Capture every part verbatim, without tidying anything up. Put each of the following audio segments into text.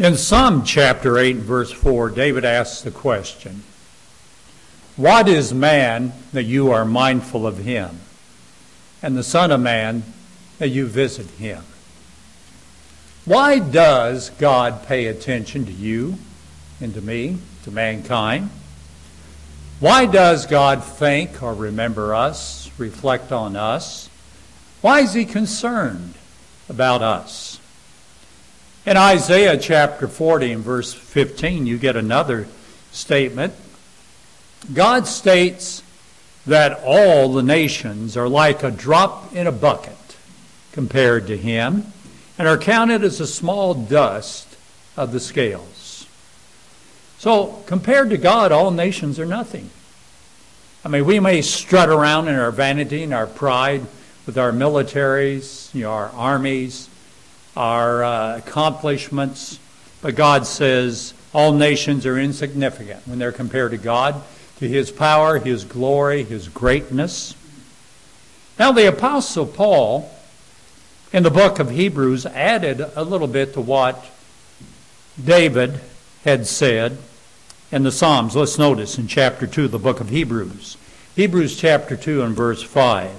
In Psalm chapter eight and verse four, David asks the question, "What is man that you are mindful of him, and the Son of Man that you visit him?" Why does God pay attention to you and to me, to mankind? Why does God think or remember us, reflect on us? Why is he concerned about us? In Isaiah chapter forty and verse fifteen, you get another statement. God states that all the nations are like a drop in a bucket compared to him, and are counted as a small dust of the scales. So, compared to God, all nations are nothing. I mean, we may strut around in our vanity and our pride with our militaries, you know, our armies, our uh, accomplishments, but God says all nations are insignificant when they're compared to God, to his power, his glory, his greatness. Now, the Apostle Paul, in the book of Hebrews, added a little bit to what David had said in the Psalms. Let's notice in chapter two of the book of Hebrews. Hebrews chapter two and verse five.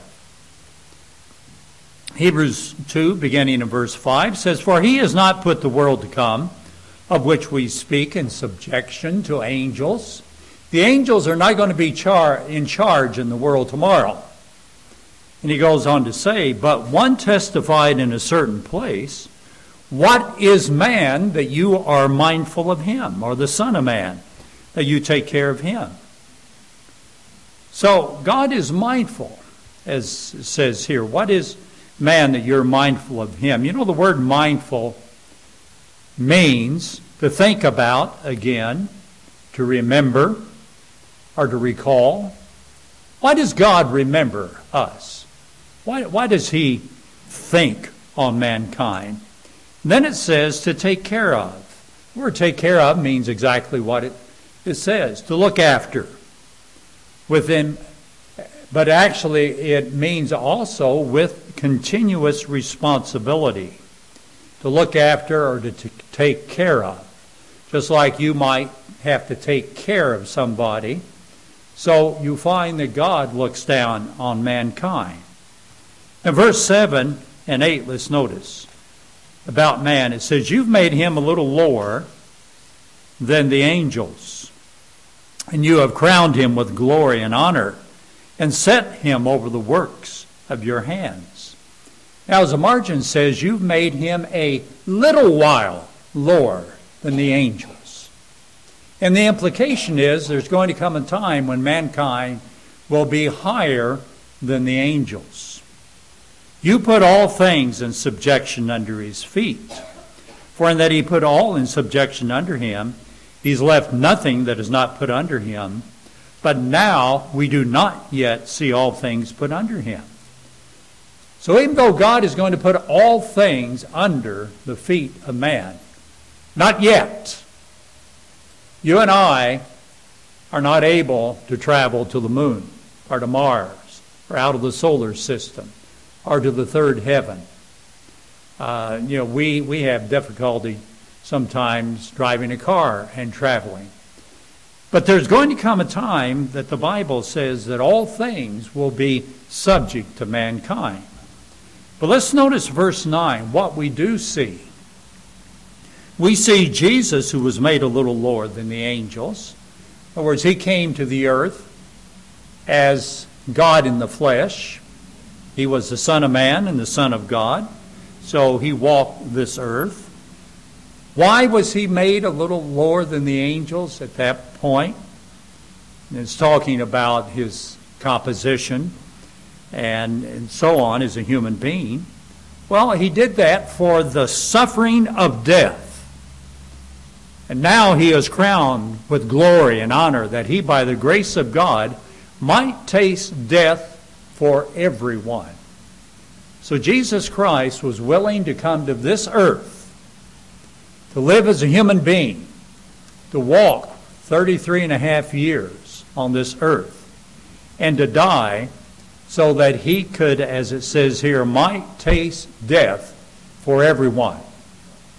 Hebrews two, beginning in verse five, says, "For he has not put the world to come, of which we speak, in subjection to angels." The angels are not going to be char- in charge in the world tomorrow. And he goes on to say, "But one testified in a certain place, what is man that you are mindful of him, or the Son of Man that you take care of him?" So God is mindful, as it says here. What is man that you're mindful of him? You know, the word mindful means to think about again, to remember, or to recall. Why does God remember us? Why, why does he think on mankind? Then it says to take care of. The word take care of means exactly what it, it says, to look after. Within, but actually it means also with continuous responsibility. To look after or to t- take care of. Just like you might have to take care of somebody. So you find that God looks down on mankind. In verse seven and eight, let's notice about man. It says, "You've made him a little lower than the angels, and you have crowned him with glory and honor, and set him over the works of your hands." Now, as the margin says, you've made him a little while lower than the angels. And the implication is there's going to come a time when mankind will be higher than the angels. You put all things in subjection under his feet. For in that he put all in subjection under him, he's left nothing that is not put under him. But now we do not yet see all things put under him. So even though God is going to put all things under the feet of man, not yet. You and I are not able to travel to the moon or to Mars or out of the solar system or to the third heaven. Uh, you know, we, we have difficulty sometimes driving a car and traveling. But there's going to come a time that the Bible says that all things will be subject to mankind. But let's notice verse nine, what we do see. We see Jesus, who was made a little lower than the angels. In other words, he came to the earth as God in the flesh. He was the Son of Man and the Son of God. So he walked this earth. Why was he made a little lower than the angels at that point? And it's talking about his composition and, and so on as a human being. Well, he did that for the suffering of death. And now he is crowned with glory and honor that he, by the grace of God, might taste death for everyone. So Jesus Christ was willing to come to this earth, to live as a human being, to walk thirty-three and a half years on this earth, and to die so that he could, as it says here, might taste death for everyone.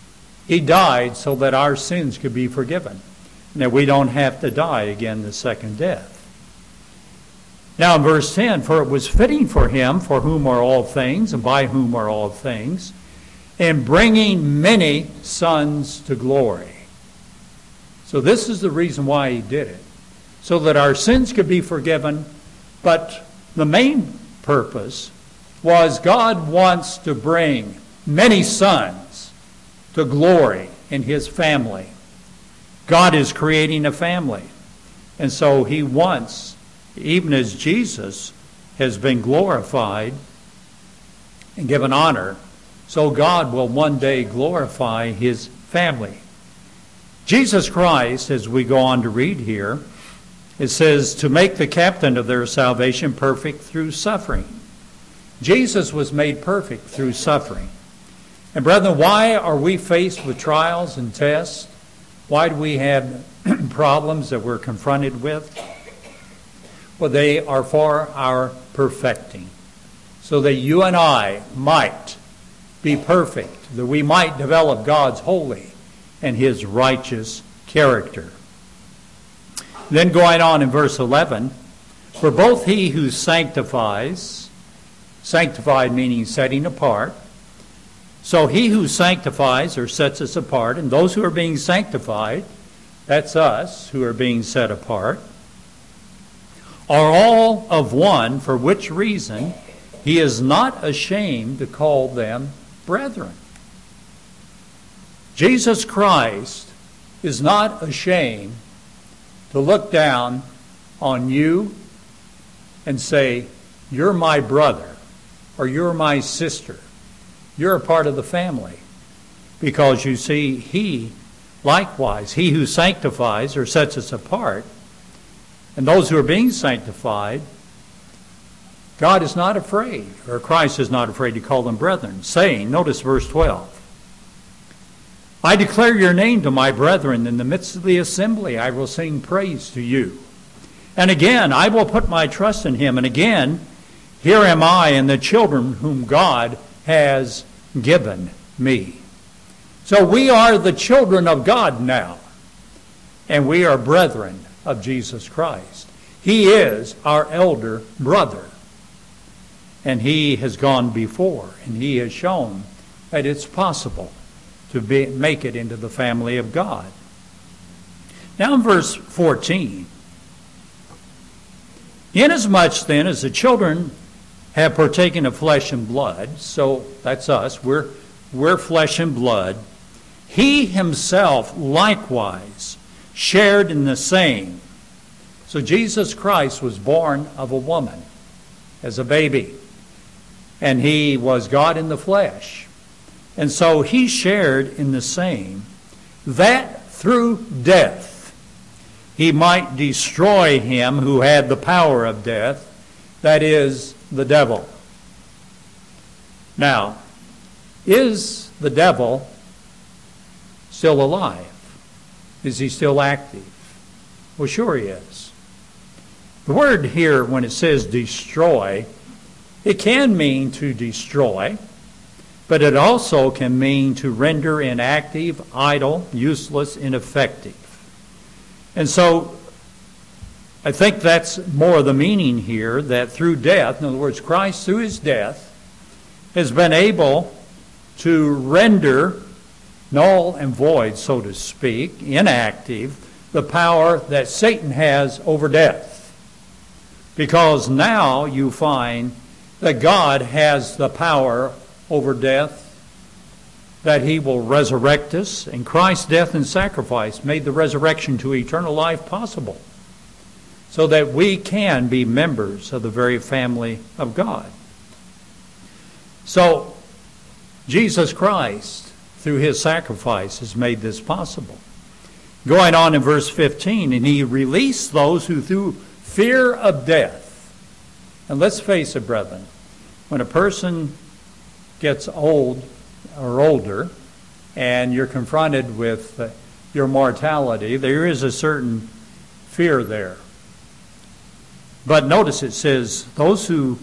He died so that our sins could be forgiven, and that we don't have to die again the second death. Now in verse ten, for it was fitting for him, for whom are all things, and by whom are all things, in bringing many sons to glory. So this is the reason why he did it, so that our sins could be forgiven. But the main purpose was God wants to bring many sons to glory in his family. God is creating a family. And so he wants, even as Jesus has been glorified and given honor, so God will one day glorify his family. Jesus Christ, as we go on to read here, it says, to make the captain of their salvation perfect through suffering. Jesus was made perfect through suffering. And brethren, why are we faced with trials and tests? Why do we have problems that we're confronted with? Well, they are for our perfecting, so that you and I might be perfect, that we might develop God's holy and his righteous character. Then going on in verse eleven, for both he who sanctifies, sanctified meaning setting apart, so he who sanctifies or sets us apart, and those who are being sanctified, that's us who are being set apart, are all of one, for which reason he is not ashamed to call them brethren. Jesus Christ is not ashamed to look down on you and say, you're my brother, or you're my sister. You're a part of the family. Because you see, he, likewise, he who sanctifies or sets us apart, and those who are being sanctified, God is not afraid, or Christ is not afraid to call them brethren, saying, notice verse twelve, I declare your name to my brethren in the midst of the assembly. I will sing praise to you. And again, I will put my trust in him. And again, here am I and the children whom God has given me. So we are the children of God now. And we are brethren of Jesus Christ. He is our elder brother. And he has gone before. And he has shown that it's possible to be, make it into the family of God. Now in verse fourteen, inasmuch then as the children have partaken of flesh and blood, so that's us, we're, we're flesh and blood, he himself likewise shared in the same. So Jesus Christ was born of a woman as a baby, and he was God in the flesh. And so he shared in the same, that through death he might destroy him who had the power of death, that is, the devil. Now, is the devil still alive? Is he still active? Well, sure he is. The word here, when it says destroy, it can mean to destroy, but it also can mean to render inactive, idle, useless, ineffective. And so I think that's more the meaning here, that through death, in other words, Christ through his death has been able to render null and void, so to speak, inactive, the power that Satan has over death. Because now you find that God has the power over death, that he will resurrect us, and Christ's death and sacrifice made the resurrection to eternal life possible, so that we can be members of the very family of God. So Jesus Christ, through his sacrifice, has made this possible. Going on in verse fifteen, and he released those who through fear of death. And let's face it, brethren, when a person gets old or older and you're confronted with uh, your mortality, there is a certain fear there. But notice it says, those who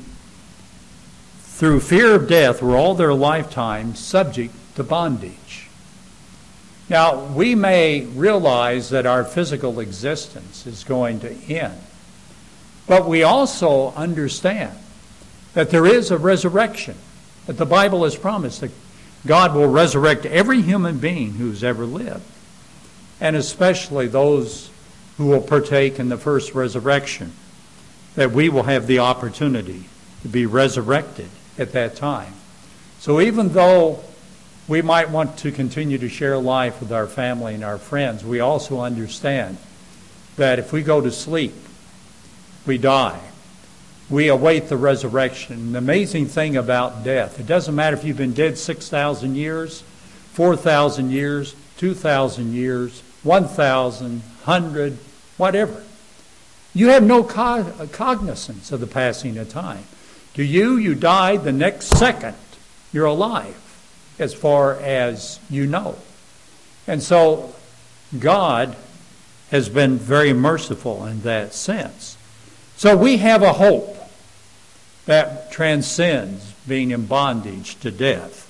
through fear of death were all their lifetime subject to bondage. Now, we may realize that our physical existence is going to end, but we also understand that there is a resurrection, that the Bible has promised that God will resurrect every human being who's ever lived, and especially those who will partake in the first resurrection, that we will have the opportunity to be resurrected at that time. So even though we might want to continue to share life with our family and our friends, we also understand that if we go to sleep, we die. We await the resurrection. The amazing thing about death, it doesn't matter if you've been dead six thousand years, four thousand years, two thousand years, one thousand, one hundred, whatever. You have no cognizance of the passing of time. To you, you die the next second. You're alive, as far as you know. And so God has been very merciful in that sense. So we have a hope that transcends being in bondage to death.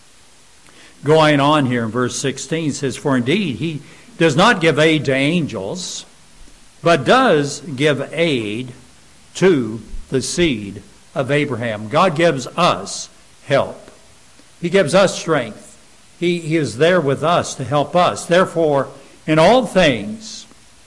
Going on here in verse sixteen says, "For indeed he does not give aid to angels, but does give aid to the seed of Abraham." God gives us help. He gives us strength. He, he is there with us to help us. Therefore, in all things,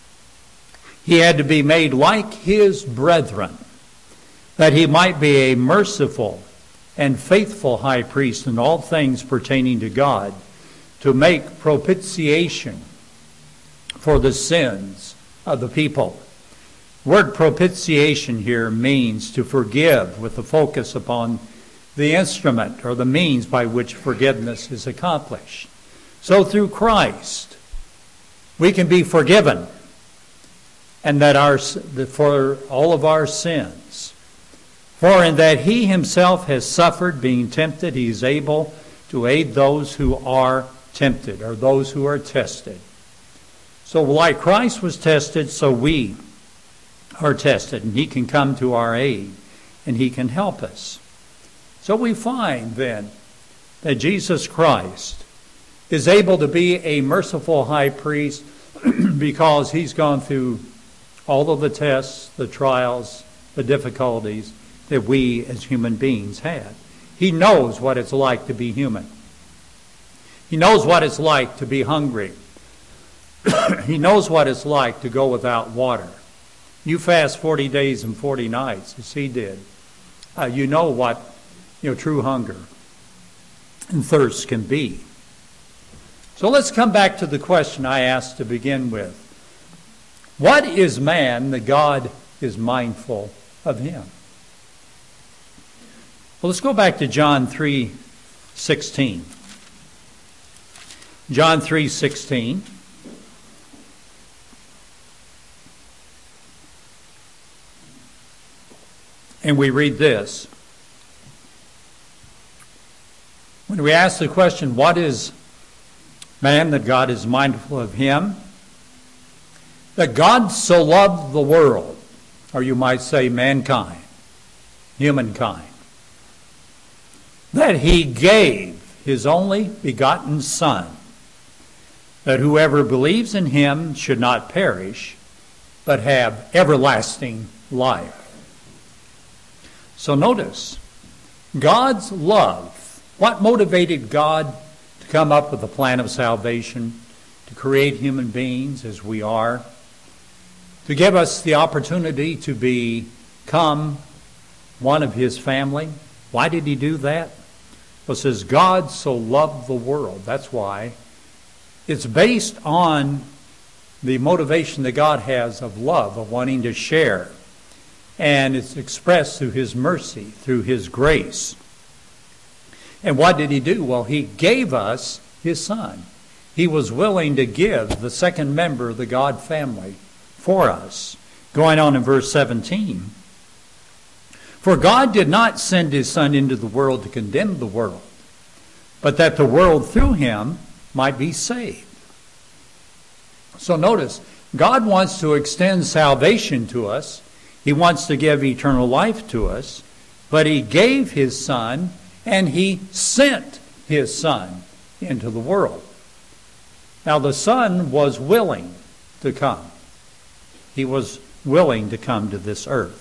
he had to be made like his brethren, that he might be a merciful and faithful high priest in all things pertaining to God, to make propitiation for the sins of the people. Word propitiation here means to forgive, with the focus upon the instrument or the means by which forgiveness is accomplished. So through Christ, we can be forgiven, and that our for all of our sins. For in that he himself has suffered being tempted, he is able to aid those who are tempted, or those who are tested. So like Christ was tested, so we are tested, and he can come to our aid, and he can help us. So we find then that Jesus Christ is able to be a merciful high priest because he's gone through all of the tests, the trials, the difficulties that we as human beings had. He knows what it's like to be human. He knows what it's like to be hungry. He knows what it's like to go without water. You fast forty days and forty nights, as he did. Uh, you know what you know true hunger and thirst can be. So let's come back to the question I asked to begin with. What is man that God is mindful of him? Well, let's go back to John three sixteen. John three sixteen. And we read this. When we ask the question, what is man that God is mindful of him? That God so loved the world, or you might say mankind, humankind, that he gave his only begotten Son, that whoever believes in him should not perish, but have everlasting life. So notice, God's love, what motivated God to come up with the plan of salvation, to create human beings as we are, to give us the opportunity to become one of his family? Why did he do that? Well, it says God so loved the world. That's why. It's based on the motivation that God has of love, of wanting to share. And it's expressed through his mercy, through his grace. And what did he do? Well, he gave us his Son. He was willing to give the second member of the God family for us. Going on in verse seventeen. For God did not send his Son into the world to condemn the world, but that the world through him might be saved. So notice, God wants to extend salvation to us. He wants to give eternal life to us, but he gave his Son, and he sent his Son into the world. Now the Son was willing to come. He was willing to come to this earth.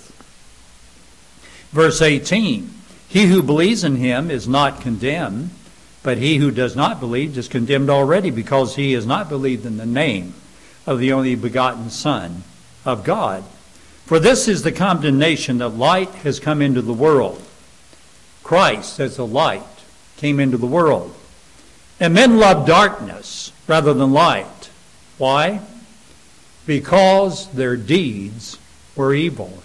Verse eighteen, he who believes in him is not condemned, but he who does not believe is condemned already, because he has not believed in the name of the only begotten Son of God. For this is the condemnation, that light has come into the world. Christ, as the light, came into the world. And men love darkness rather than light. Why? Because their deeds were evil.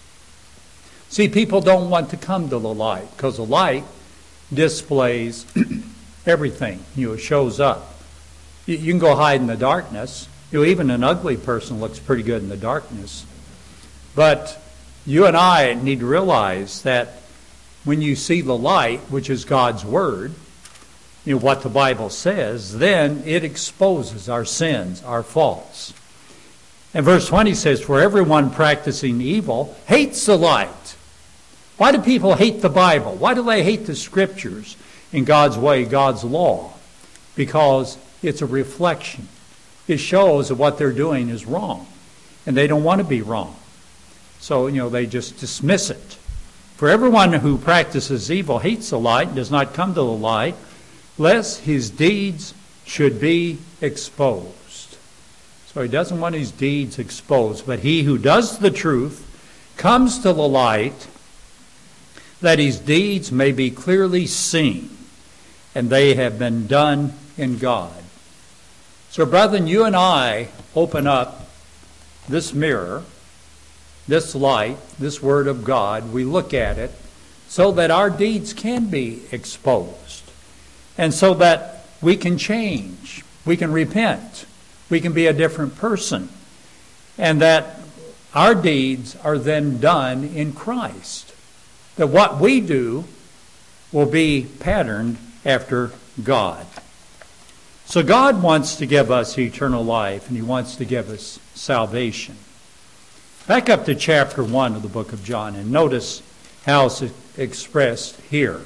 See, people don't want to come to the light, because the light displays everything. You know, it shows up. You, you can go hide in the darkness. You know, even an ugly person looks pretty good in the darkness. But you and I need to realize that when you see the light, which is God's Word, you know, what the Bible says, then it exposes our sins, our faults. And verse twenty says, for everyone practicing evil hates the light. Why do people hate the Bible? Why do they hate the Scriptures in God's way, God's law? Because it's a reflection. It shows that what they're doing is wrong, and they don't want to be wrong. So, you know, they just dismiss it. For everyone who practices evil hates the light and does not come to the light, lest his deeds should be exposed. So he doesn't want his deeds exposed. But he who does the truth comes to the light, that his deeds may be clearly seen, and they have been done in God. So, brethren, you and I open up this mirror, this light, this Word of God. We look at it so that our deeds can be exposed, and so that we can change, we can repent, we can be a different person, and that our deeds are then done in Christ. That what we do will be patterned after God. So God wants to give us eternal life, and He wants to give us salvation. Back up to chapter one of the book of John, and notice how it's expressed here.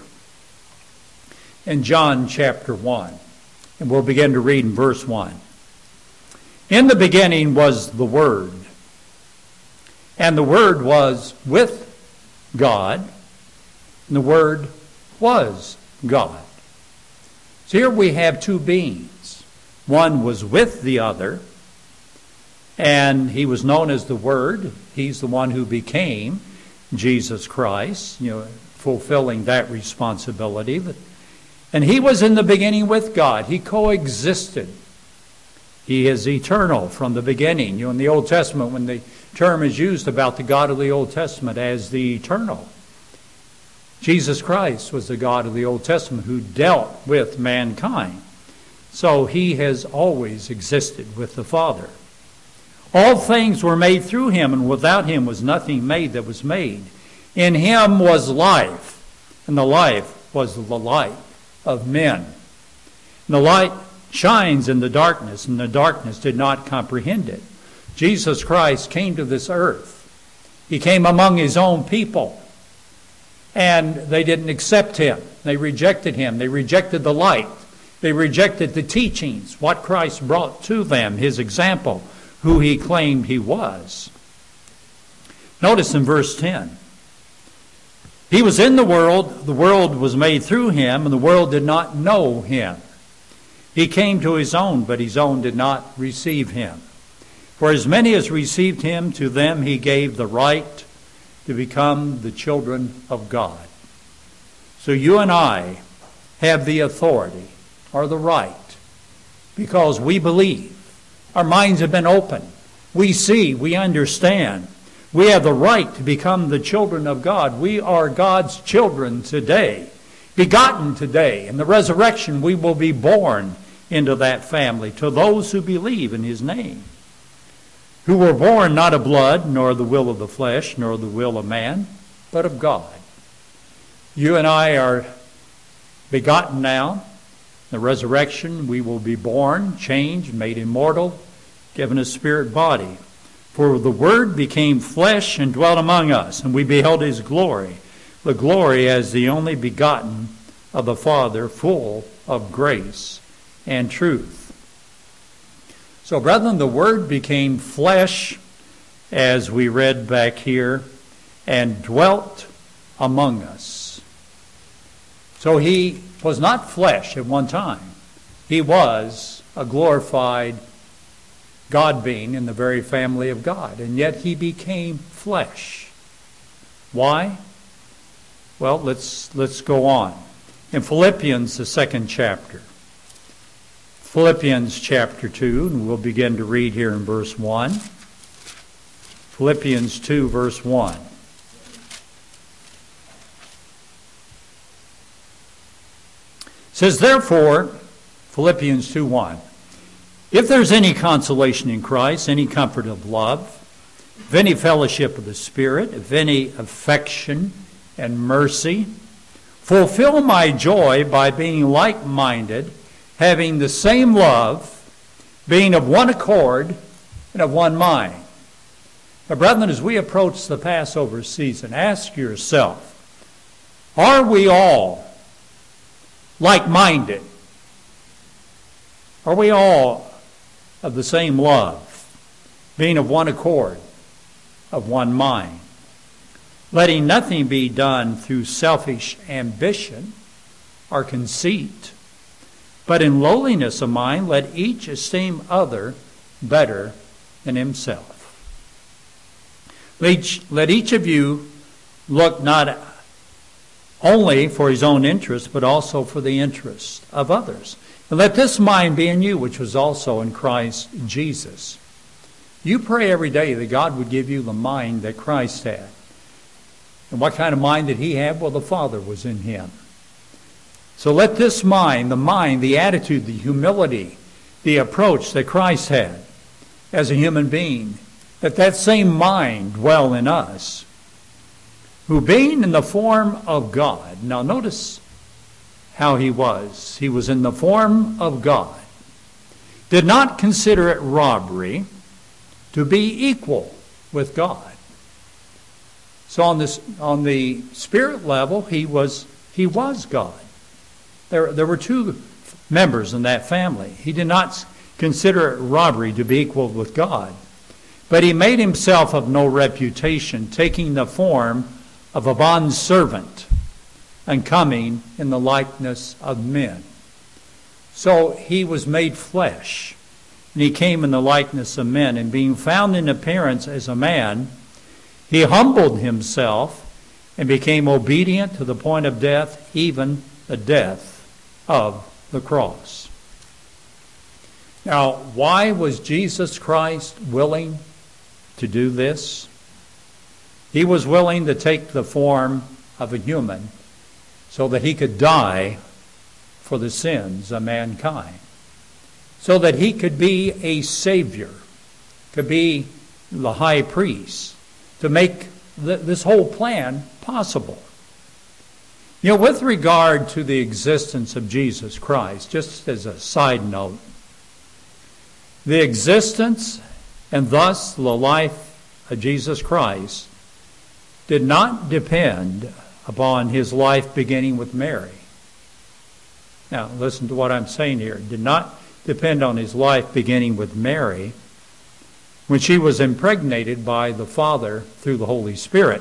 In John chapter one, and we'll begin to read in verse one. In the beginning was the Word, and the Word was with God, and the Word was God. So here we have two beings. One was with the other, and He was known as the Word. He's the one who became Jesus Christ, you know, fulfilling that responsibility. And He was in the beginning with God. He coexisted. He is eternal from the beginning. You know, in the Old Testament, when the term is used about the God of the Old Testament as the eternal, Jesus Christ was the God of the Old Testament who dealt with mankind. So He has always existed with the Father. All things were made through Him, and without Him was nothing made that was made. In Him was life, and the life was the light of men. And the light shines in the darkness, and the darkness did not comprehend it. Jesus Christ came to this earth. He came among His own people, and they didn't accept Him. They rejected Him. They rejected the light. They rejected the teachings, what Christ brought to them, His example, who He claimed He was. Notice in verse ten. He was in the world, the world was made through Him, and the world did not know Him. He came to His own, but His own did not receive Him. For as many as received Him, to them He gave the right to become the children of God. So you and I have the authority, or the right, because we believe. Our minds have been opened. We see, we understand. We have the right to become the children of God. We are God's children today, begotten today. In the resurrection, we will be born into that family, to those who believe in His name, who were born not of blood, nor the will of the flesh, nor the will of man, but of God. You and I are begotten now. The resurrection, we will be born, changed, made immortal, given a spirit body. For the Word became flesh and dwelt among us, and we beheld His glory, the glory as the only begotten of the Father, full of grace and truth. So, brethren, the Word became flesh, as we read back here, and dwelt among us. So he was not flesh at one time. He was a glorified God being in the very family of God, and yet he became flesh. Why? Well, let's let's go on. In Philippians, the second chapter. Philippians chapter two, and we'll begin to read here in verse one. Philippians two, verse one. It says, therefore, Philippians two one, if there's any consolation in Christ, any comfort of love, if any fellowship of the Spirit, if any affection and mercy, fulfill my joy by being like-minded, having the same love, being of one accord and of one mind. Now, brethren, as we approach the Passover season, ask yourself, are we all like-minded? Are we all of the same love, being of one accord, of one mind, letting nothing be done through selfish ambition or conceit, but in lowliness of mind let each esteem other better than himself. Let each, let each of you look not only for his own interest, but also for the interest of others. And let this mind be in you, which was also in Christ Jesus. You pray every day that God would give you the mind that Christ had. And what kind of mind did he have? Well, the Father was in him. So let this mind, the mind, the attitude, the humility, the approach that Christ had as a human being, that that same mind dwell in us, who being in the form of God. Now notice how he was. He was in the form of God. Did not consider it robbery to be equal with God. So on this, on the spirit level, he was he was God. There, there were two members in that family. He did not consider it robbery to be equal with God. But he made himself of no reputation, taking the form of a bondservant and coming in the likeness of men. So he was made flesh, and he came in the likeness of men, and being found in appearance as a man, he humbled himself and became obedient to the point of death, even the death of the cross. Now, why was Jesus Christ willing to do this? He was willing to take the form of a human so that he could die for the sins of mankind, so that he could be a Savior, could be the high priest, to make th- this whole plan possible. You know, with regard to the existence of Jesus Christ, just as a side note, the existence and thus the life of Jesus Christ did not depend upon his life beginning with Mary. Now, listen to what I'm saying here. It did not depend on his life beginning with Mary when she was impregnated by the Father through the Holy Spirit.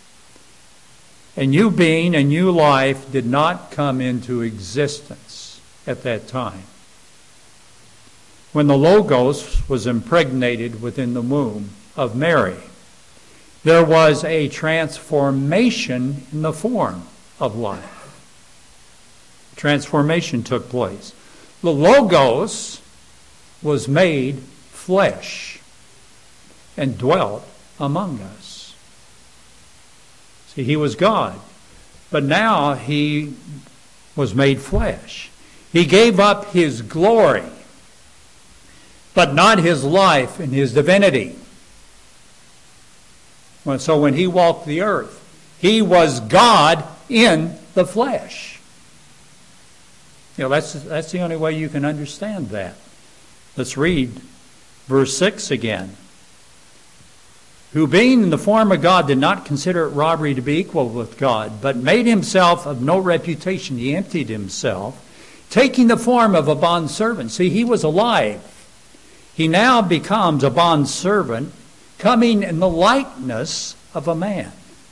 A new being, a new life did not come into existence at that time. When the Logos was impregnated within the womb of Mary, there was a transformation in the form of life. Transformation took place. The Logos was made flesh and dwelt among us. See, he was God, but now he was made flesh. He gave up his glory, but not his life and his divinity. So when he walked the earth, he was God in the flesh. You know, that's, that's the only way you can understand that. Let's read verse six again. Who being in the form of God did not consider it robbery to be equal with God, but made himself of no reputation. He emptied himself, taking the form of a bondservant. See, he was alive. he now becomes a bondservant coming in the likeness of a man.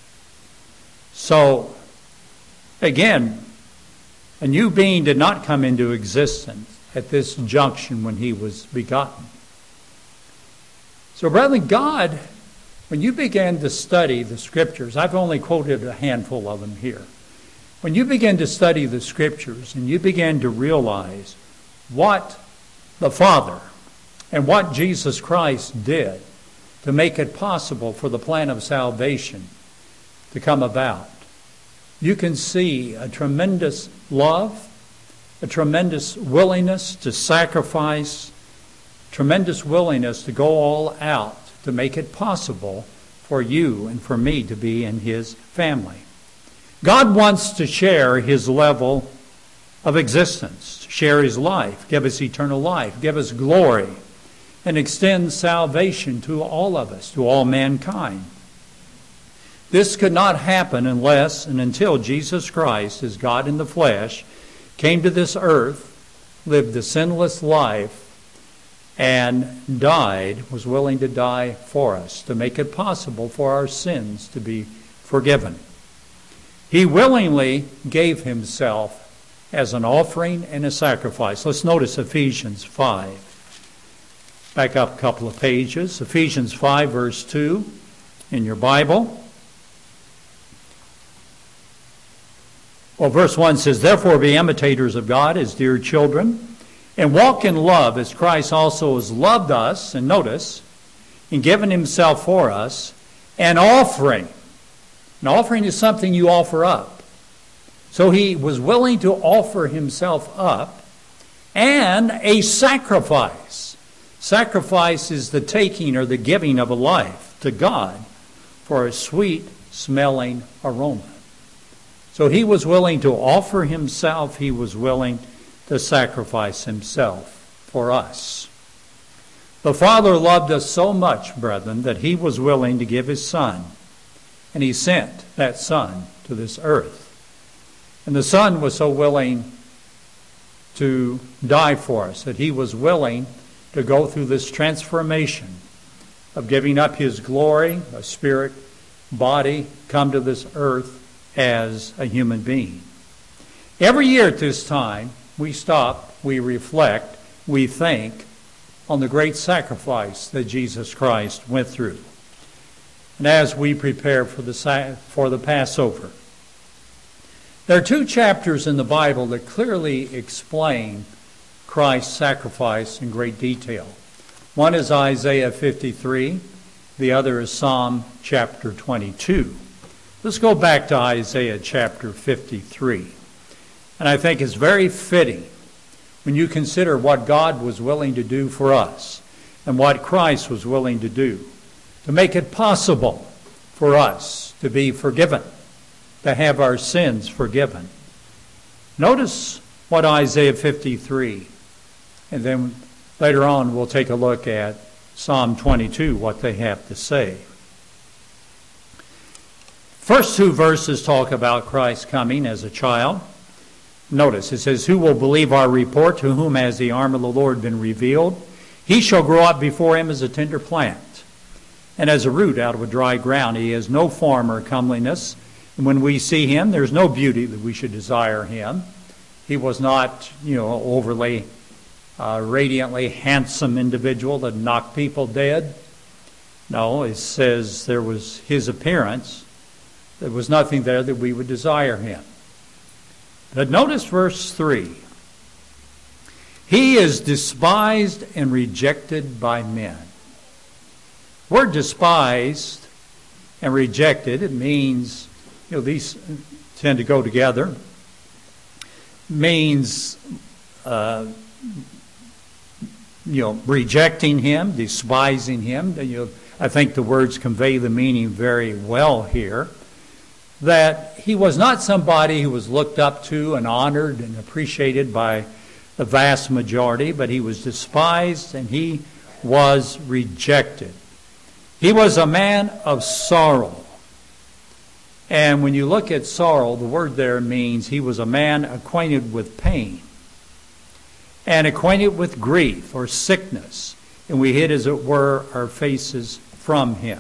So, again, a new being did not come into existence at this junction when he was begotten. So, brethren, God, when you began to study the Scriptures, I've only quoted a handful of them here. When you begin to study the Scriptures and you begin to realize what the Father and what Jesus Christ did to make it possible for the plan of salvation to come about, you can see a tremendous love, a tremendous willingness to sacrifice, tremendous willingness to go all out to make it possible for you and for me to be in his family. God wants to share his level of existence, share his life, give us eternal life, give us glory, and extend salvation to all of us, to all mankind. This could not happen unless and until Jesus Christ, as God in the flesh, came to this earth, lived a sinless life, and died, was willing to die for us, to make it possible for our sins to be forgiven. He willingly gave himself as an offering and a sacrifice. Let's notice Ephesians five. Back up a couple of pages. Ephesians five, verse two in your Bible. Well, verse one says, "Therefore be imitators of God as dear children, and walk in love as Christ also has loved us," and notice, "and given himself for us, an offering." An offering is something you offer up. So he was willing to offer himself up, and a sacrifice. Sacrifice is the taking or the giving of a life to God for a sweet-smelling aroma. So he was willing to offer himself. He was willing to sacrifice himself for us. The Father loved us so much, brethren, that he was willing to give his Son. And he sent that Son to this earth. And the Son was so willing to die for us that he was willing to go through this transformation of giving up his glory, a spirit, body, come to this earth as a human being. Every year at this time, we stop, we reflect, we think on the great sacrifice that Jesus Christ went through. And as we prepare for the, for the Passover, there are two chapters in the Bible that clearly explain Christ's sacrifice in great detail. One is Isaiah fifty-three, the other is Psalm chapter twenty-two. Let's go back to Isaiah chapter fifty-three. And I think it's very fitting when you consider what God was willing to do for us and what Christ was willing to do to make it possible for us to be forgiven, to have our sins forgiven. Notice what Isaiah fifty-three, and then later on we'll take a look at Psalm twenty-two, what they have to say. First two verses talk about Christ coming as a child. Notice, it says, "Who will believe our report? To whom has the arm of the Lord been revealed? He shall grow up before him as a tender plant, and as a root out of a dry ground. He has no form or comeliness. And when we see him, there's no beauty that we should desire him." He was not, you know, overly uh, radiantly handsome individual that knocked people dead. No, it says there was his appearance. There was nothing there that we would desire him. But notice verse three. "He is despised and rejected by men." Word despised and rejected, it means, you know, these tend to go together, means, uh, you know, rejecting him, despising him. You know, I think the words convey the meaning very well here, that he was not somebody who was looked up to and honored and appreciated by the vast majority, but he was despised and he was rejected. He was a man of sorrow. And when you look at sorrow, the word there means he was a man acquainted with pain and acquainted with grief or sickness. and we hid, as it were, our faces from him.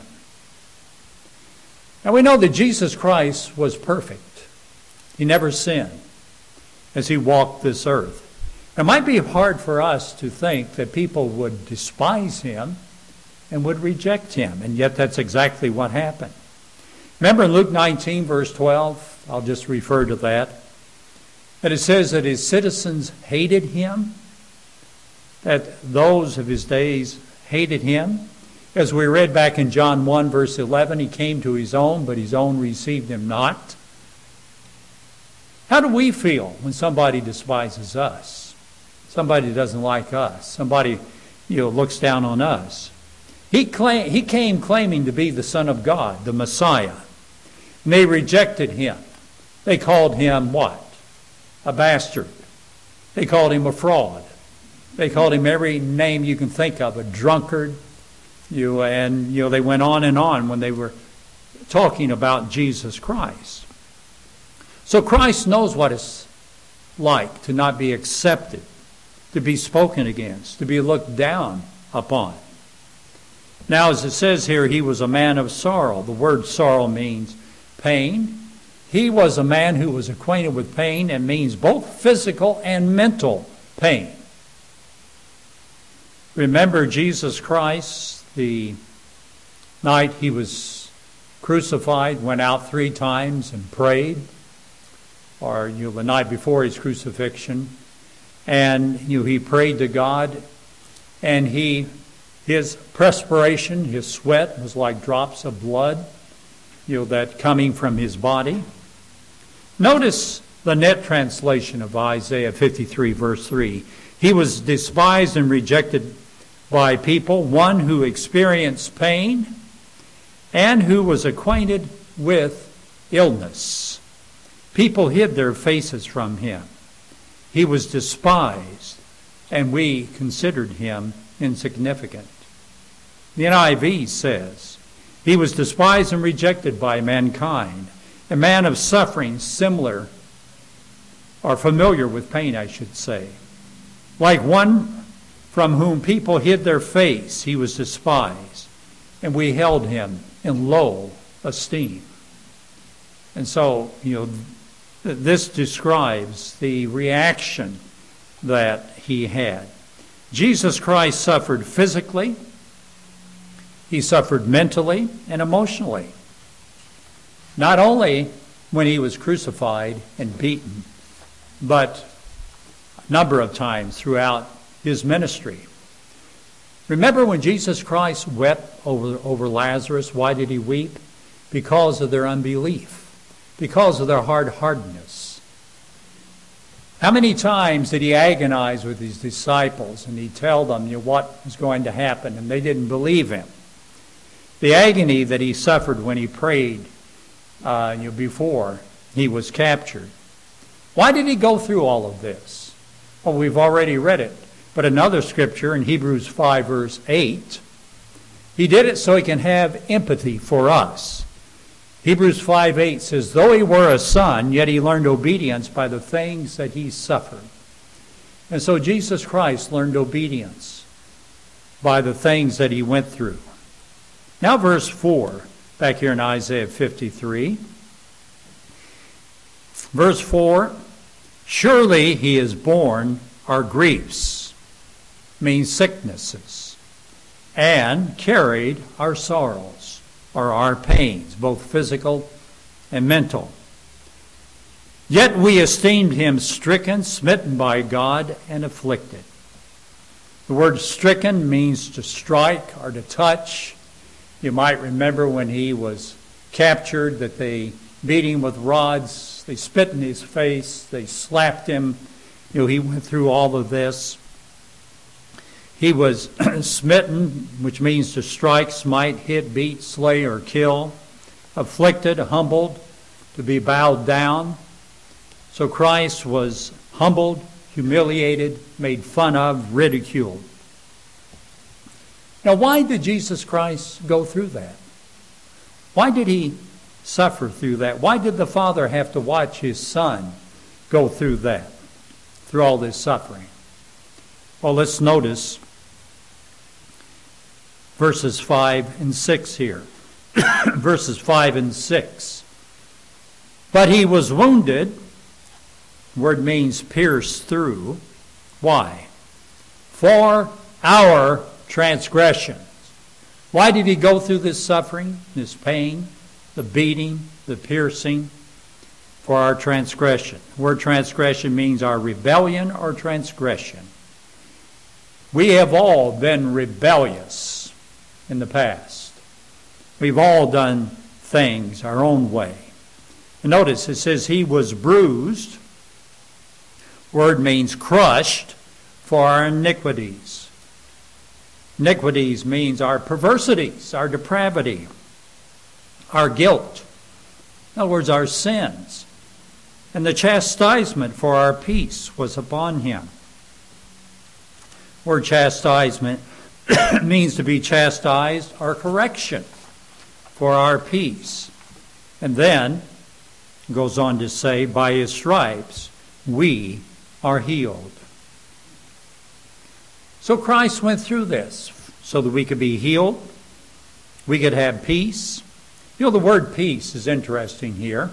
Now we know that Jesus Christ was perfect. He never sinned as he walked this earth. It might be hard for us to think that people would despise him and would reject him, and yet that's exactly what happened. Remember in Luke nineteen, verse twelve, I'll just refer to that, that it says that his citizens hated him, that those of his days hated him. As we read back in John one, verse eleven, he came to his own, but his own received him not. How do we feel when somebody despises us? Somebody doesn't like us. Somebody, you know, looks down on us. He, claim, he came claiming to be the Son of God, the Messiah. And they rejected him. They called him what? A bastard. They called him a fraud. They called him every name you can think of, a drunkard. You, and you know they went on and on when they were talking about Jesus Christ. So Christ knows what it's like to not be accepted, to be spoken against, to be looked down upon. Now, as it says here, he was a man of sorrow. The word sorrow means pain. He was a man who was acquainted with pain, and means both physical and mental pain. Remember Jesus Christ, the night he was crucified, went out three times and prayed, or you know, the night before his crucifixion, and you know, he prayed to God, and he his perspiration, his sweat was like drops of blood, you know, that coming from his body. Notice the net translation of Isaiah fifty-three, verse three. He was despised and rejected by people, one who experienced pain and who was acquainted with illness. People hid their faces from him. He was despised, and we considered him insignificant. The N I V says, he was despised and rejected by mankind, a man of suffering, similar or familiar with pain, I should say. Like one from whom people hid their face, he was despised, and we held him in low esteem. And so, you know, this describes the reaction that he had. Jesus Christ suffered physically, he suffered mentally and emotionally. Not only when he was crucified and beaten, but a number of times throughout his ministry. Remember when Jesus Christ wept over, over Lazarus? Why did he weep? Because of their unbelief, because of their hard-heartedness. How many times did he agonize with his disciples and he'd tell them, you know, what was going to happen, and they didn't believe him? The agony that he suffered when he prayed uh, you know, before he was captured. Why did he go through all of this? Well, we've already read it. But another scripture in Hebrews five, verse eight, he did it so he can have empathy for us. Hebrews five eight says, though he were a son, yet he learned obedience by the things that he suffered. And so Jesus Christ learned obedience by the things that he went through. Now verse four, back here in Isaiah fifty-three. Verse four, surely he has borne our griefs, means sicknesses, and carried our sorrows, or our pains, both physical and mental. Yet we esteemed him stricken, smitten by God, and afflicted. The word stricken means to strike or to touch. You might remember when he was captured that they beat him with rods, they spit in his face, they slapped him. You know, he went through all of this. He was smitten, which means to strike, smite, hit, beat, slay, or kill. Afflicted, humbled, to be bowed down. So Christ was humbled, humiliated, made fun of, ridiculed. Now, why did Jesus Christ go through that? Why did he suffer through that? Why did the Father have to watch his Son go through that, through all this suffering? Well, let's notice verses five and six here. Verses five and six. But he was wounded. Word means pierced through. Why? For our transgressions. Why did he go through this suffering, this pain, the beating, the piercing? For our transgression. The word transgression means our rebellion or transgression. We have all been rebellious in the past. We've all done things our own way. And notice it says he was bruised. Word means crushed for our iniquities. Iniquities means our perversities, our depravity, our guilt. In other words, our sins. And the chastisement for our peace was upon him. Word chastisement means to be chastised or correction for our peace. And then goes on to say, by his stripes we are healed. So Christ went through this so that we could be healed. We could have peace. You know, the word peace is interesting here.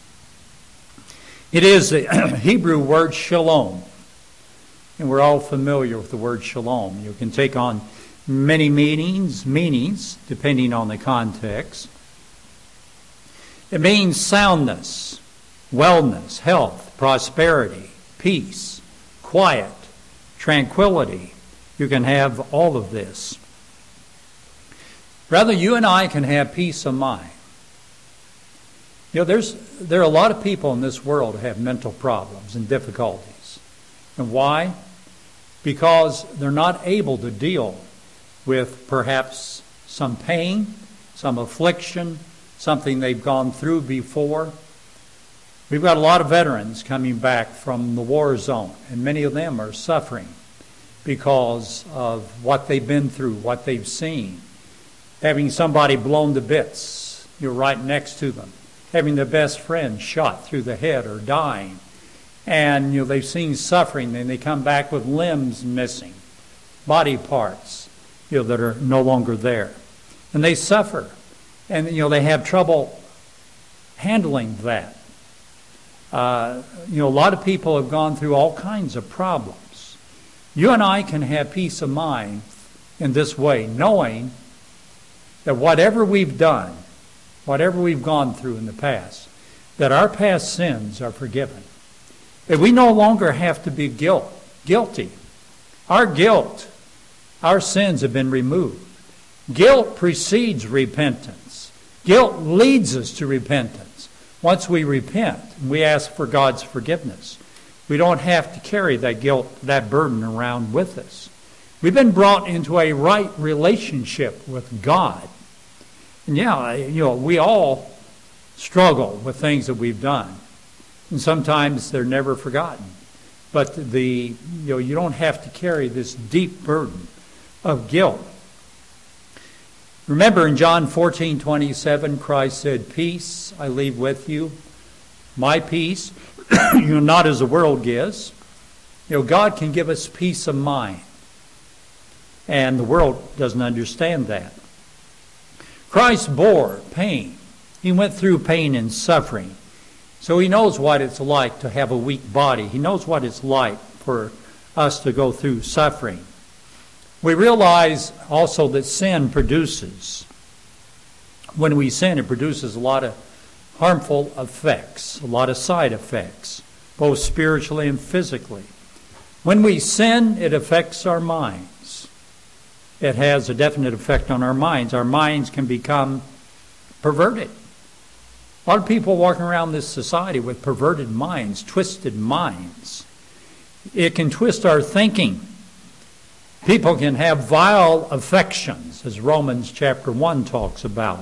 It is the Hebrew word shalom. And we're all familiar with the word shalom. You can take on many meanings, meanings, depending on the context. It means soundness, wellness, health, prosperity, peace, quiet, tranquility. You can have all of this. Rather, you and I can have peace of mind. You know, there's there are a lot of people in this world who have mental problems and difficulties. And why? Because they're not able to deal with perhaps some pain, some affliction, something they've gone through before. We've got a lot of veterans coming back from the war zone, and many of them are suffering because of what they've been through, what they've seen. Having somebody blown to bits, you're right next to them. Having their best friend shot through the head or dying. And you know they've seen suffering, and they come back with limbs missing, body parts, you know, that are no longer there. And they suffer. And you know they have trouble handling that. Uh, you know, a lot of people have gone through all kinds of problems. You and I can have peace of mind in this way, knowing that whatever we've done, whatever we've gone through in the past, that our past sins are forgiven. That we no longer have to be guilt, guilty. Our guilt, our sins have been removed. Guilt precedes repentance. Guilt leads us to repentance. Once we repent, we ask for God's forgiveness. We don't have to carry that guilt, that burden around with us. We've been brought into a right relationship with God. And yeah, you know, we all struggle with things that we've done. And sometimes they're never forgotten. But the you know, you don't have to carry this deep burden of guilt. Remember in John fourteen twenty-seven, Christ said, "Peace I leave with you, my peace, you know, not as the world gives." You know, God can give us peace of mind. And the world doesn't understand that. Christ bore pain. He went through pain and suffering. So he knows what it's like to have a weak body. He knows what it's like for us to go through suffering. We realize also that sin produces. When we sin, it produces a lot of harmful effects, a lot of side effects, both spiritually and physically. When we sin, it affects our minds. It has a definite effect on our minds. Our minds can become perverted. A lot of people walking around this society with perverted minds, twisted minds. It can twist our thinking. People can have vile affections, as Romans chapter one talks about.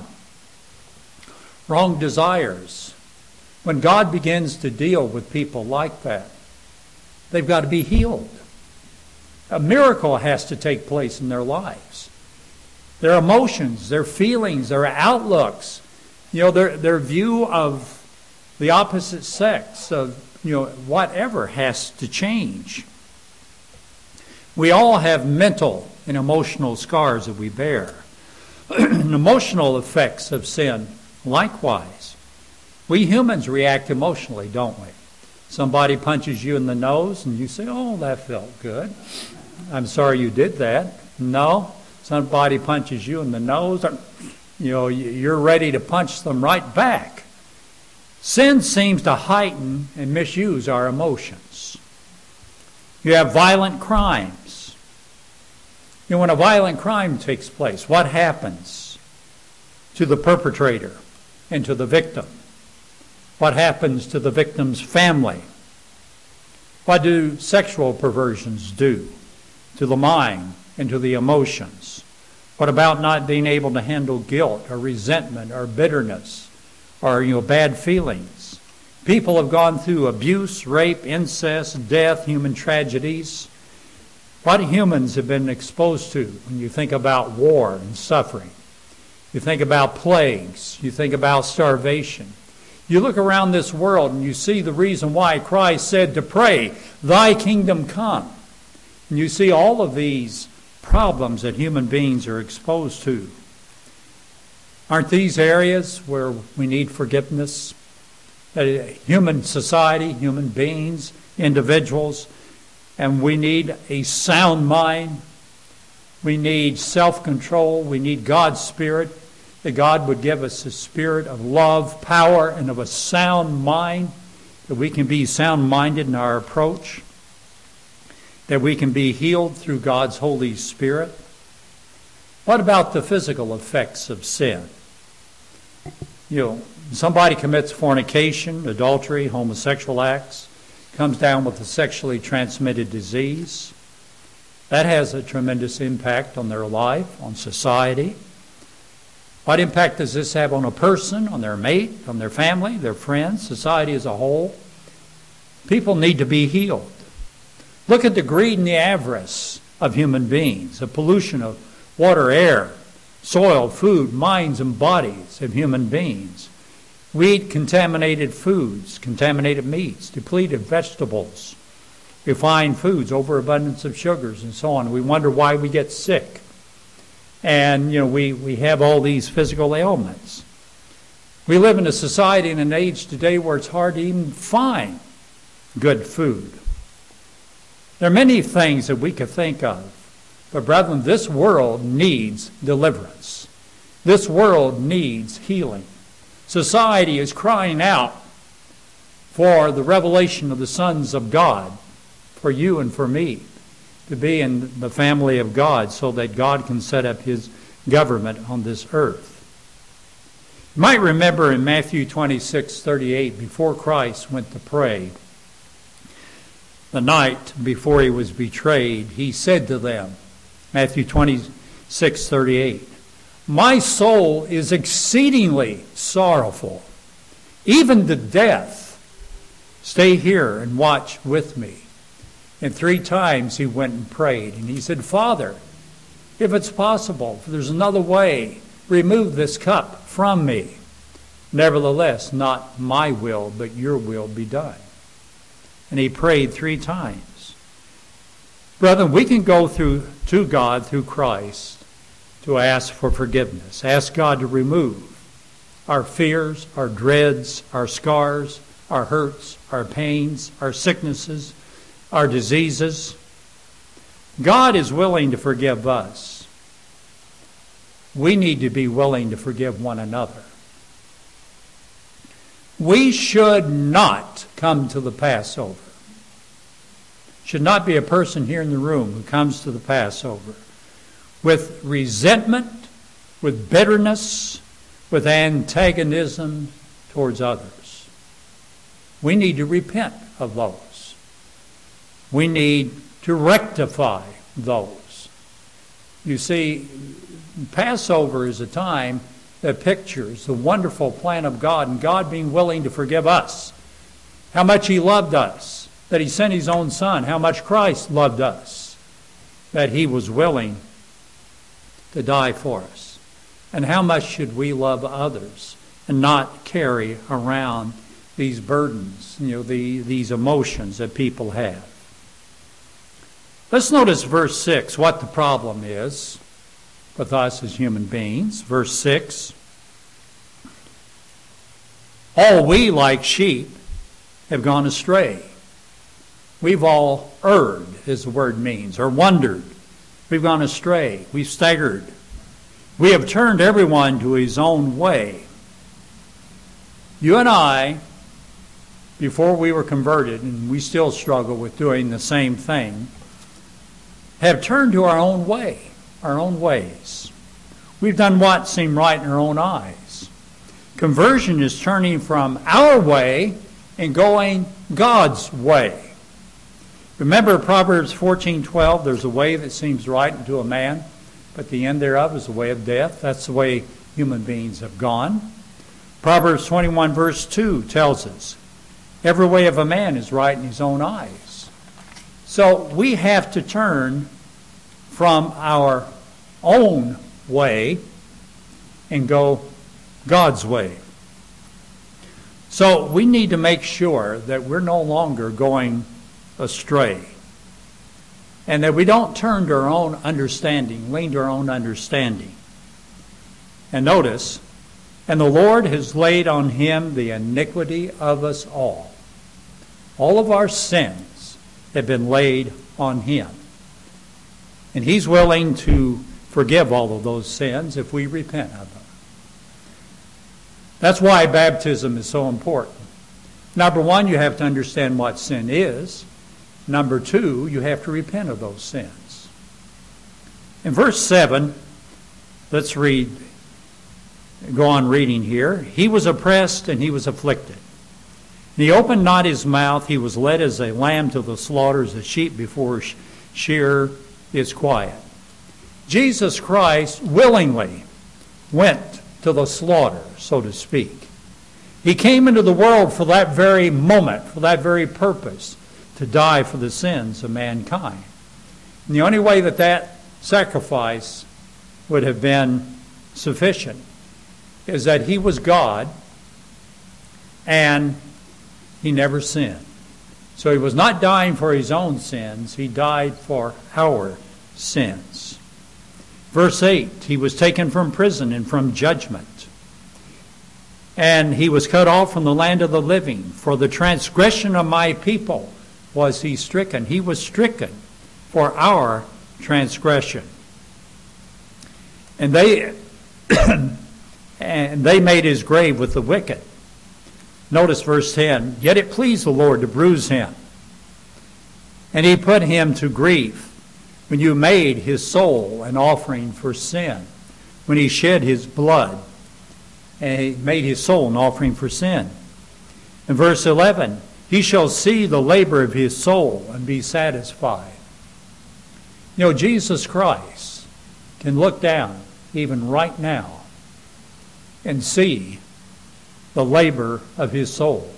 Wrong desires. When God begins to deal with people like that, they've got to be healed. A miracle has to take place in their lives. Their emotions, their feelings, their outlooks, you know, their their view of the opposite sex, of, you know, whatever has to change. We all have mental and emotional scars that we bear. And emotional effects of sin, likewise. We humans react emotionally, don't we? Somebody punches you in the nose and you say, oh, that felt good. I'm sorry you did that. No, somebody punches you in the nose, you know, you're ready to punch them right back. Sin seems to heighten and misuse our emotions. You have violent crimes. You know, when a violent crime takes place, what happens to the perpetrator and to the victim? What happens to the victim's family? What do sexual perversions do to the mind and to the emotions? What about not being able to handle guilt or resentment or bitterness or, you know, bad feelings? People have gone through abuse, rape, incest, death, human tragedies. What humans have been exposed to when you think about war and suffering? You think about plagues. You think about starvation. You look around this world and you see the reason why Christ said to pray, thy kingdom come. And you see all of these problems that human beings are exposed to. Aren't these areas where we need forgiveness? That human society, human beings, individuals, and we need a sound mind. We need self-control. We need God's Spirit. That God would give us a spirit of love, power, and of a sound mind. That we can be sound-minded in our approach. That we can be healed through God's Holy Spirit. What about the physical effects of sin? You know, somebody commits fornication, adultery, homosexual acts, comes down with a sexually transmitted disease. That has a tremendous impact on their life, on society. What impact does this have on a person, on their mate, on their family, their friends, society as a whole? People need to be healed. Look at the greed and the avarice of human beings, the pollution of water, air, soil, food, minds, and bodies of human beings. We eat contaminated foods, contaminated meats, depleted vegetables, refined foods, overabundance of sugars, and so on. We wonder why we get sick. And, you know, we, we have all these physical ailments. We live in a society and an age today where it's hard to even find good food. There are many things that we could think of. But brethren, this world needs deliverance. This world needs healing. Society is crying out for the revelation of the sons of God, for you and for me, to be in the family of God so that God can set up his government on this earth. You might remember in Matthew twenty-six thirty-eight, before Christ went to pray, the night before he was betrayed, he said to them, Matthew twenty-six thirty-eight, my soul is exceedingly sorrowful, even to death. Stay here and watch with me. And three times he went and prayed. And he said, Father, if it's possible, if there's another way, remove this cup from me. Nevertheless, not my will, but your will be done. And he prayed three times. Brethren, we can go through to God through Christ to ask for forgiveness. Ask God to remove our fears, our dreads, our scars, our hurts, our pains, our sicknesses, our diseases. God is willing to forgive us. We need to be willing to forgive one another. We should not come to the Passover. Should not be a person here in the room who comes to the Passover with resentment, with bitterness, with antagonism towards others. We need to repent of those. We need to rectify those. You see, Passover is a time that pictures the wonderful plan of God and God being willing to forgive us. How much he loved us, that he sent his own son. How much Christ loved us, that he was willing to die for us. And how much should we love others and not carry around these burdens, you know, the, these emotions that people have. Let's notice verse six, what the problem is. with us as human beings. Verse six, all we like sheep have gone astray. We've all erred, as the word means, or wandered. We've gone astray. We've staggered. We have turned everyone to his own way. You and I, before we were converted, and we still struggle with doing the same thing, have turned to our own way, our own ways. We've done what seemed right in our own eyes. Conversion is turning from our way and going God's way. Remember Proverbs fourteen twelve, there's a way that seems right unto a man, but the end thereof is the way of death. That's the way human beings have gone. Proverbs twenty-one verse two tells us, every way of a man is right in his own eyes. So we have to turn from our own way and go God's way. So we need to make sure that we're no longer going astray, and that we don't turn to our own understanding, lean to our own understanding. And notice, and the Lord has laid on him the iniquity of us all. All of our sins have been laid on him. And he's willing to forgive all of those sins if we repent of them. That's why baptism is so important. Number one, you have to understand what sin is. Number two, you have to repent of those sins. In verse seven, let's read, go on reading here. He was oppressed and he was afflicted. And he opened not his mouth. He was led as a lamb to the slaughter, as a sheep before shear is quiet. Jesus Christ willingly went to the slaughter, so to speak. He came into the world for that very moment, for that very purpose, to die for the sins of mankind. And the only way that that sacrifice would have been sufficient is that he was God and he never sinned. So he was not dying for his own sins, he died for our sins. Verse eight, he was taken from prison and from judgment. And he was cut off from the land of the living. For the transgression of my people was he stricken. He was stricken for our transgression. And they and they made his grave with the wicked. Notice verse ten. Yet it pleased the Lord to bruise him, and he put him to grief when you made his soul an offering for sin, when he shed his blood, and he made his soul an offering for sin. In verse eleven, he shall see the labor of his soul and be satisfied. You know, Jesus Christ can look down, even right now, and see the labor of his soul.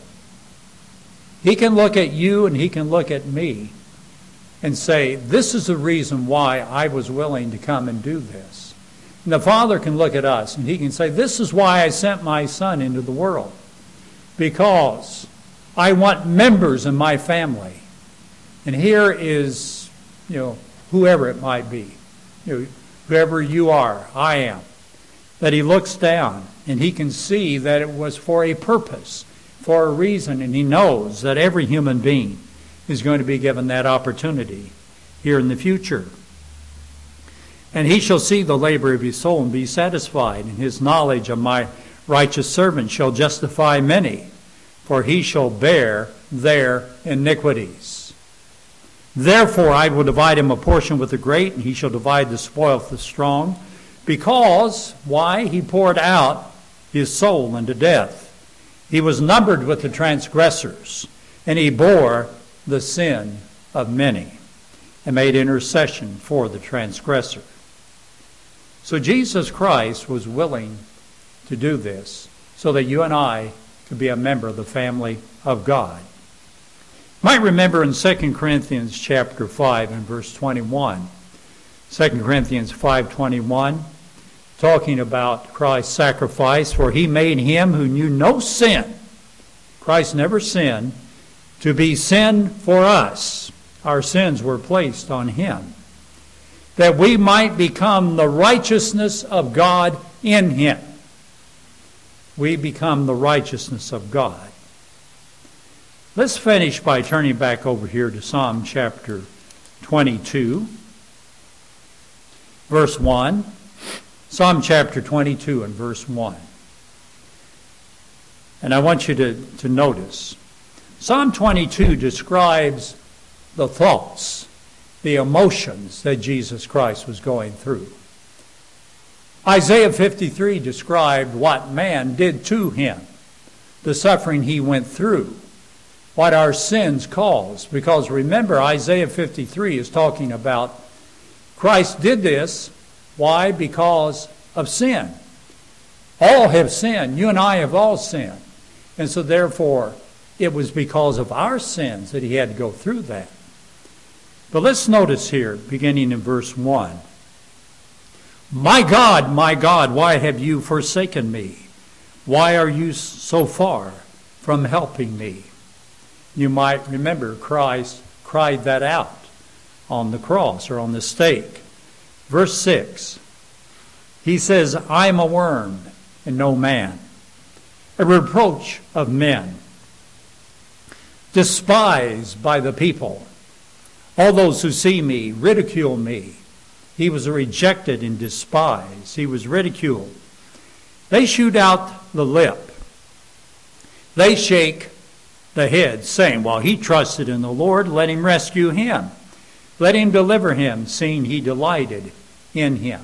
He can look at you and he can look at me and say, this is the reason why I was willing to come and do this. And the Father can look at us and he can say, this is why I sent my Son into the world. Because I want members in my family. And here is, you know, whoever it might be. You know, whoever you are, I am. That he looks down and he can see that it was for a purpose, for a reason, and he knows that every human being is going to be given that opportunity here in the future. And he shall see the labor of his soul and be satisfied, and his knowledge of my righteous servant shall justify many, for he shall bear their iniquities. Therefore I will divide him a portion with the great, and he shall divide the spoil with the strong, because, why? He poured out his soul unto death. He was numbered with the transgressors, and he bore the sin of many, and made intercession for the transgressor. So Jesus Christ was willing to do this, so that you and I could be a member of the family of God. You might remember in Second Corinthians chapter five and verse twenty-one, Second Corinthians five twenty-one, talking about Christ's sacrifice, for he made him who knew no sin, Christ never sinned, to be sin for us. Our sins were placed on him, that we might become the righteousness of God in him. We become the righteousness of God. Let's finish by turning back over here to Psalm chapter twenty-two, verse one. Psalm chapter twenty-two and verse one. And I want you to, to notice, Psalm twenty-two describes the thoughts, the emotions that Jesus Christ was going through. Isaiah fifty-three described what man did to him, the suffering he went through, what our sins caused. Because remember, Isaiah fifty-three is talking about Christ did this. Why? Because of sin. All have sinned. You and I have all sinned. And so therefore, it was because of our sins that he had to go through that. But let's notice here, beginning in verse one. My God, my God, why have you forsaken me? Why are you so far from helping me? You might remember Christ cried that out on the cross or on the stake. Verse six, he says, I am a worm and no man, a reproach of men, despised by the people. All those who see me ridicule me. He was rejected and despised. He was ridiculed. They shoot out the lip. They shake the head, saying, well, he trusted in the Lord. Let him rescue him. Let him deliver him, seeing he delighted in him.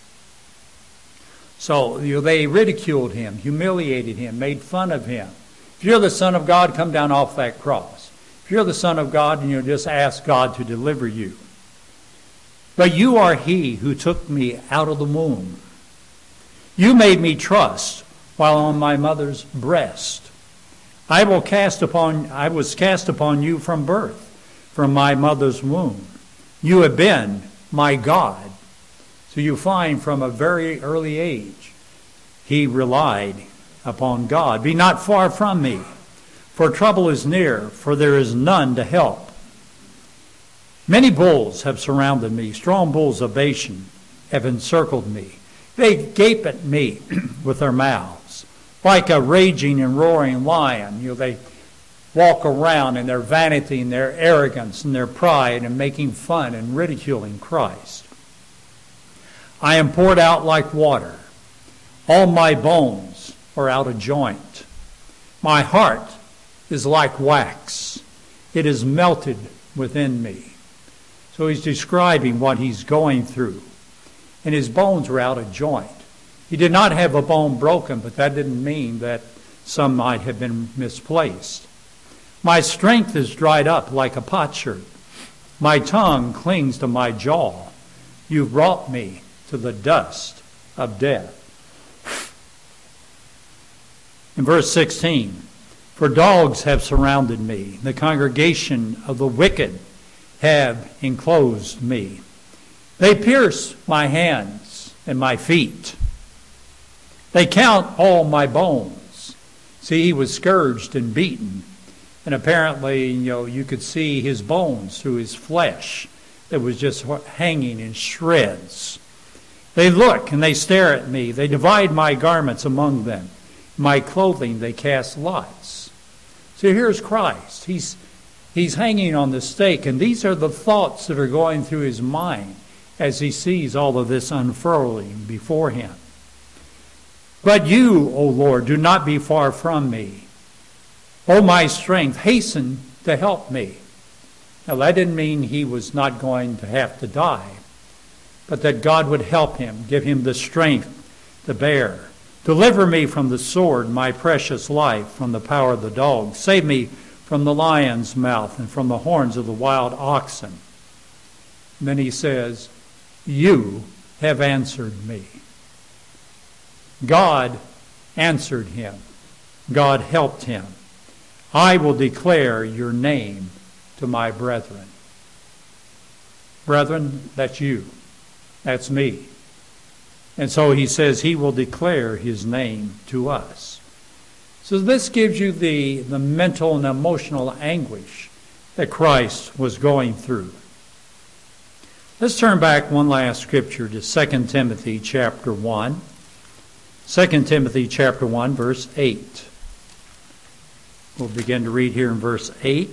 So you know, they ridiculed him, humiliated him, made fun of him. If you're the Son of God, come down off that cross. If you're the Son of God, and you just ask God to deliver you. But you are he who took me out of the womb. You made me trust while on my mother's breast. I will cast upon I was cast upon you from birth, from my mother's womb. You have been my God. So you find from a very early age, he relied upon God. Be not far from me, for trouble is near, for there is none to help. Many bulls have surrounded me. Strong bulls of Bashan have encircled me. They gape at me with their mouths, like a raging and roaring lion. You know, they walk around in their vanity and their arrogance and their pride and making fun and ridiculing Christ. I am poured out like water. All my bones are out of joint. My heart is like wax. It is melted within me. So he's describing what he's going through. And his bones were out of joint. He did not have a bone broken, but that didn't mean that some might have been misplaced. My strength is dried up like a potsherd. My tongue clings to my jaw. You've brought me to the dust of death. In verse sixteen, for dogs have surrounded me. The congregation of the wicked have enclosed me. They pierce my hands and my feet. They count all my bones. See, he was scourged and beaten. And apparently, you know, you could see his bones through his flesh that was just hanging in shreds. They look and they stare at me. They divide my garments among them. My clothing they cast lots. So here's Christ. He's He's hanging on the stake, and these are the thoughts that are going through his mind as he sees all of this unfurling before him. But you, O Lord, do not be far from me. O my strength, hasten to help me. Now that didn't mean he was not going to have to die, but that God would help him, give him the strength to bear. Deliver me from the sword, my precious life, from the power of the dog. Save me from the lion's mouth and from the horns of the wild oxen. And then he says, you have answered me. God answered him. God helped him. I will declare your name to my brethren. Brethren, that's you. That's me. And so he says he will declare his name to us. So this gives you the, the mental and emotional anguish that Christ was going through. Let's turn back one last scripture to Second Timothy chapter one. Second Timothy chapter one, verse eight. We'll begin to read here in verse eight.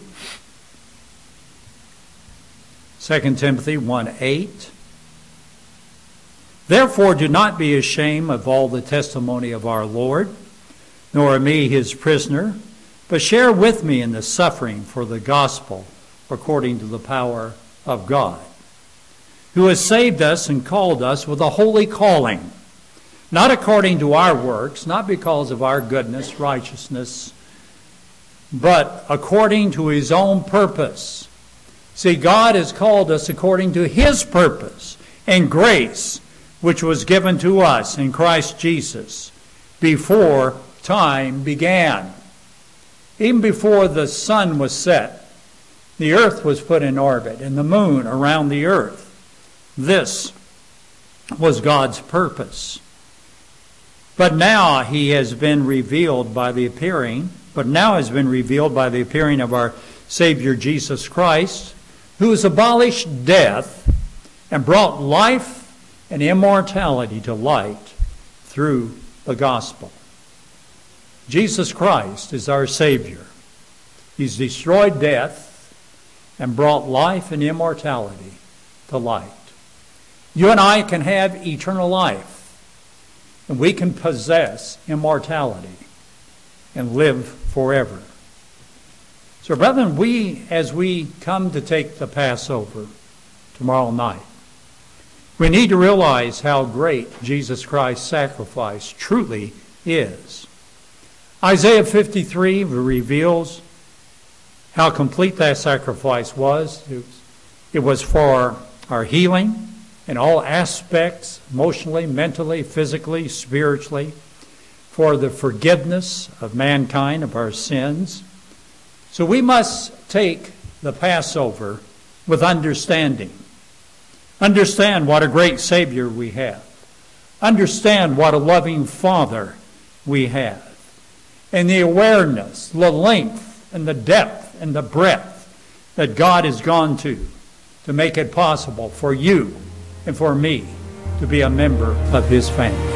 Second Timothy one eight. Therefore do not be ashamed of all the testimony of our Lord, nor of me his prisoner, but share with me in the suffering for the gospel according to the power of God, who has saved us and called us with a holy calling, not according to our works, not because of our goodness, righteousness, but according to his own purpose. See, God has called us according to his purpose and grace, which was given to us in Christ Jesus before time began. Even before the sun was set, the earth was put in orbit and the moon around the earth. This was God's purpose. But now he has been revealed by the appearing, but now has been revealed by the appearing of our Savior Jesus Christ, who has abolished death and brought life and immortality to light through the gospel. Jesus Christ is our Savior. He's destroyed death and brought life and immortality to light. You and I can have eternal life, and we can possess immortality and live forever. So, brethren, we, as we come to take the Passover tomorrow night, we need to realize how great Jesus Christ's sacrifice truly is. Isaiah fifty-three reveals how complete that sacrifice was. It was, it was for our healing in all aspects, emotionally, mentally, physically, spiritually, for the forgiveness of mankind of our sins. So we must take the Passover with understanding. Understand what a great Savior we have. Understand what a loving Father we have. And the awareness, the length, and the depth, and the breadth that God has gone to to make it possible for you and for me to be a member of his family.